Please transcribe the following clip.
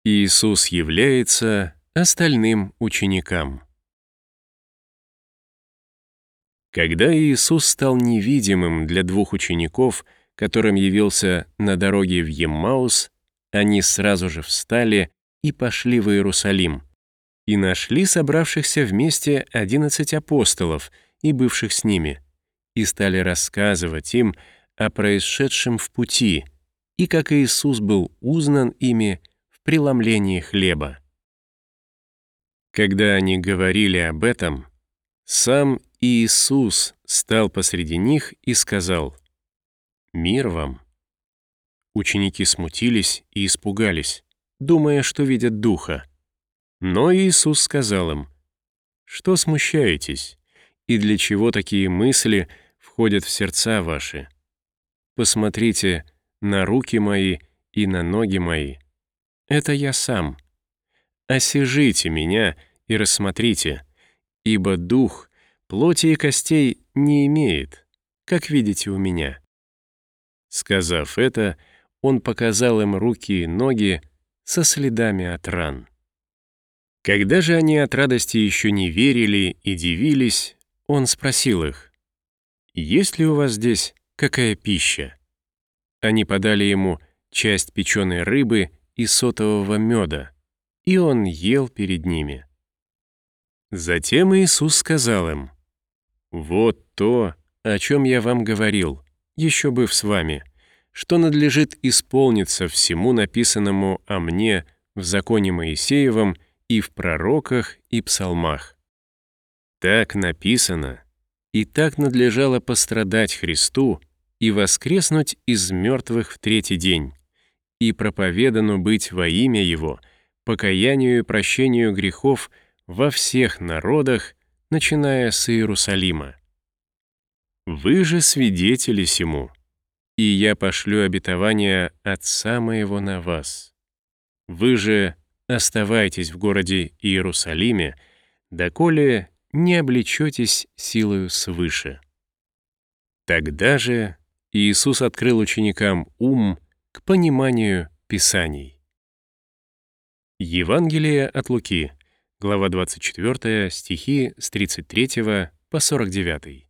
Иисус является остальным ученикам. Когда Иисус стал невидимым для двух учеников, которым явился на дороге в Еммаус, они сразу же встали и пошли в Иерусалим, и нашли собравшихся вместе 11 апостолов и бывших с ними, и стали рассказывать им о происшедшем в пути, и как Иисус был узнан ими в преломлении хлеба. Когда они говорили об этом, сам Иисус стал посреди них и сказал: «Мир вам». Ученики смутились и испугались, думая, что видят духа. Но Иисус сказал им: «Что смущаетесь, и для чего такие мысли входят в сердца ваши? Посмотрите на руки мои и на ноги мои. Это я сам. Осяжите меня и рассмотрите, ибо дух плоти и костей не имеет, как видите у меня». Сказав это, он показал им руки и ноги со следами от ран. Когда же они от радости еще не верили и дивились, он спросил их: «Есть ли у вас здесь какая пища?» Они подали ему часть печеной рыбы и сотового меда, и он ел перед ними. Затем Иисус сказал им: «Вот то, о чем я вам говорил, еще быв с вами, что надлежит исполниться всему написанному о мне в законе Моисеевом и в пророках и псалмах. Так написано, и так надлежало пострадать Христу и воскреснуть из мертвых в третий день, и проповедану быть во имя Его покаянию и прощению грехов во всех народах, начиная с Иерусалима. Вы же свидетели сему, и я пошлю обетование Отца моего на вас. Вы же оставайтесь в городе Иерусалиме, доколе не облечетесь силою свыше». Тогда же Иисус открыл ученикам ум к пониманию Писаний. Евангелие от Луки, глава 24, стихи с 33 по 49.